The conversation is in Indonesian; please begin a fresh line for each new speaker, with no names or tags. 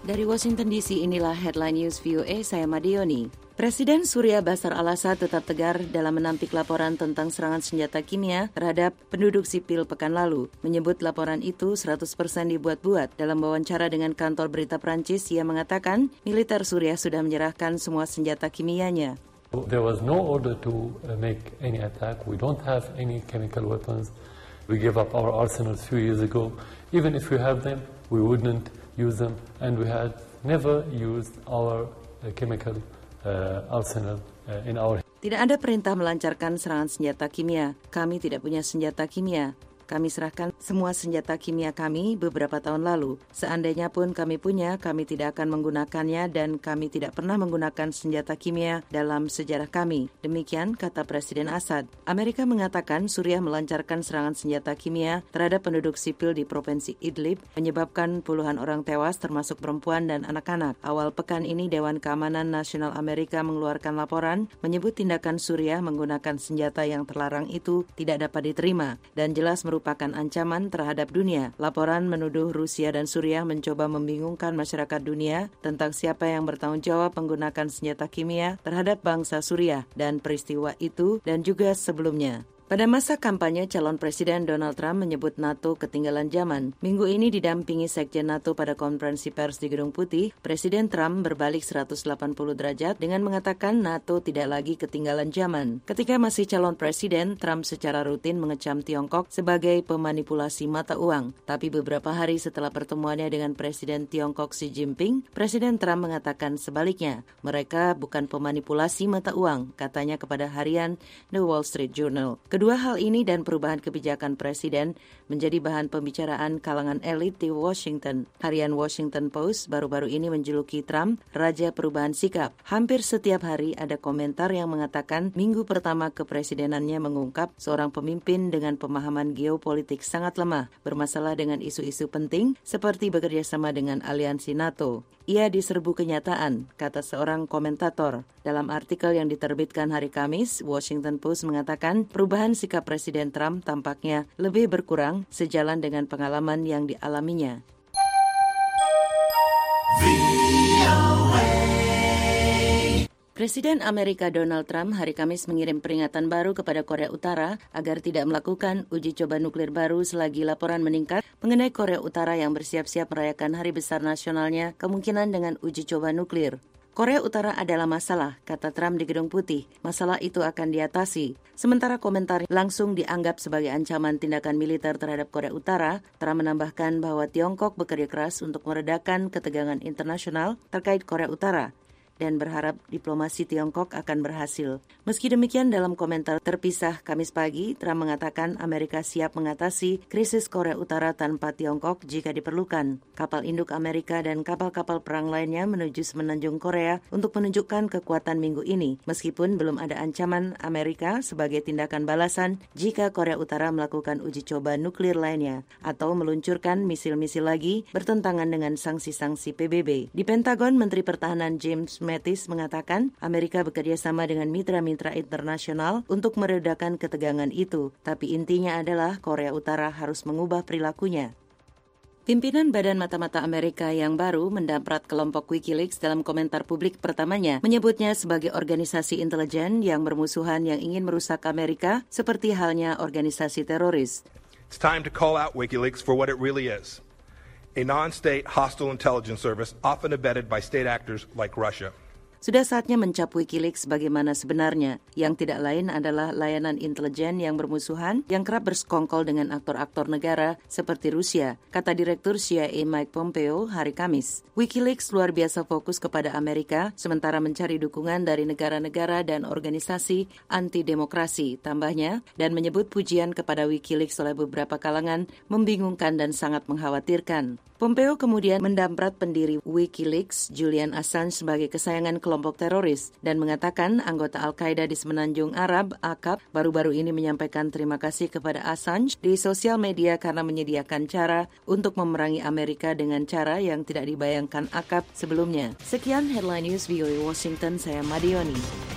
Dari Washington DC, inilah Headline News VOA, saya Madioni. Presiden Suriah Bashar al-Assad tetap tegar dalam menampik laporan tentang serangan senjata kimia terhadap penduduk sipil pekan lalu. Menyebut laporan itu 100% dibuat-buat. Dalam wawancara dengan kantor berita Prancis, ia mengatakan militer Suriah sudah menyerahkan semua senjata kimianya.
There was no order to make any attack. We don't have any chemical weapons. We gave up our arsenals a few years ago. Even if we have them, we wouldn't use them, and we had never used our chemical arsenal in our.
Tidak ada perintah melancarkan serangan senjata kimia. Kami tidak punya senjata kimia. Kami serahkan semua senjata kimia kami beberapa tahun lalu. Seandainya pun kami punya, kami tidak akan menggunakannya dan kami tidak pernah menggunakan senjata kimia dalam sejarah kami. Demikian kata Presiden Assad. Amerika mengatakan Suriah melancarkan serangan senjata kimia terhadap penduduk sipil di Provinsi Idlib, menyebabkan puluhan orang tewas termasuk perempuan dan anak-anak. Awal pekan ini Dewan Keamanan Nasional Amerika mengeluarkan laporan menyebut tindakan Suriah menggunakan senjata yang terlarang itu tidak dapat diterima dan jelas merupakan ancaman terhadap dunia. Laporan menuduh Rusia dan Suriah mencoba membingungkan masyarakat dunia tentang siapa yang bertanggung jawab menggunakan senjata kimia terhadap bangsa Suriah dan peristiwa itu dan juga sebelumnya. Pada masa kampanye, calon Presiden Donald Trump menyebut NATO ketinggalan zaman. Minggu ini didampingi Sekjen NATO pada konferensi pers di Gedung Putih, Presiden Trump berbalik 180 derajat dengan mengatakan NATO tidak lagi ketinggalan zaman. Ketika masih calon Presiden, Trump secara rutin mengecam Tiongkok sebagai pemanipulasi mata uang. Tapi beberapa hari setelah pertemuannya dengan Presiden Tiongkok Xi Jinping, Presiden Trump mengatakan sebaliknya. Mereka bukan pemanipulasi mata uang, katanya kepada harian The Wall Street Journal. Kedua hal ini dan perubahan kebijakan Presiden menjadi bahan pembicaraan kalangan elit di Washington. Harian Washington Post baru-baru ini menjuluki Trump Raja Perubahan Sikap. Hampir setiap hari ada komentar yang mengatakan minggu pertama kepresidenannya mengungkap seorang pemimpin dengan pemahaman geopolitik sangat lemah, bermasalah dengan isu-isu penting seperti bekerja sama dengan aliansi NATO. Ia diserbu kenyataan, kata seorang komentator. Dalam artikel yang diterbitkan hari Kamis, Washington Post mengatakan perubahan sikap Presiden Trump tampaknya lebih berkurang sejalan dengan pengalaman yang dialaminya. Presiden Amerika Donald Trump hari Kamis mengirim peringatan baru kepada Korea Utara agar tidak melakukan uji coba nuklir baru selagi laporan meningkat mengenai Korea Utara yang bersiap-siap merayakan hari besar nasionalnya kemungkinan dengan uji coba nuklir. Korea Utara adalah masalah, kata Trump di Gedung Putih. Masalah itu akan diatasi. Sementara komentar langsung dianggap sebagai ancaman tindakan militer terhadap Korea Utara, Trump menambahkan bahwa Tiongkok bekerja keras untuk meredakan ketegangan internasional terkait Korea Utara dan berharap diplomasi Tiongkok akan berhasil. Meski demikian, dalam komentar terpisah Kamis pagi, Trump mengatakan Amerika siap mengatasi krisis Korea Utara tanpa Tiongkok jika diperlukan. Kapal induk Amerika dan kapal-kapal perang lainnya menuju semenanjung Korea untuk menunjukkan kekuatan minggu ini, meskipun belum ada ancaman Amerika sebagai tindakan balasan jika Korea Utara melakukan uji coba nuklir lainnya atau meluncurkan misil-misil lagi bertentangan dengan sanksi-sanksi PBB. Di Pentagon, Menteri Pertahanan James Mattis mengatakan Amerika bekerja sama dengan mitra-mitra internasional untuk meredakan ketegangan itu, tapi intinya adalah Korea Utara harus mengubah perilakunya. Pimpinan Badan Mata-Mata Amerika yang baru mendamprat kelompok Wikileaks dalam komentar publik pertamanya, menyebutnya sebagai organisasi intelijen yang bermusuhan yang ingin merusak Amerika seperti halnya organisasi teroris.
It's time to call out WikiLeaks for what it really is. A non-state hostile intelligence service often abetted by state actors like Russia.
Sudah saatnya mencap Wikileaks bagaimana sebenarnya, yang tidak lain adalah layanan intelijen yang bermusuhan yang kerap bersekongkol dengan aktor-aktor negara seperti Rusia, kata Direktur CIA Mike Pompeo hari Kamis. Wikileaks luar biasa fokus kepada Amerika, sementara mencari dukungan dari negara-negara dan organisasi anti-demokrasi, tambahnya, dan menyebut pujian kepada Wikileaks oleh beberapa kalangan membingungkan dan sangat mengkhawatirkan. Pompeo kemudian mendamprat pendiri Wikileaks, Julian Assange, sebagai kesayangan kelompok teroris dan mengatakan anggota Al-Qaeda di Semenanjung Arab, AQAP, baru-baru ini menyampaikan terima kasih kepada Assange di sosial media karena menyediakan cara untuk memerangi Amerika dengan cara yang tidak dibayangkan AQAP sebelumnya. Sekian Headline News VOA Washington, saya Madioni.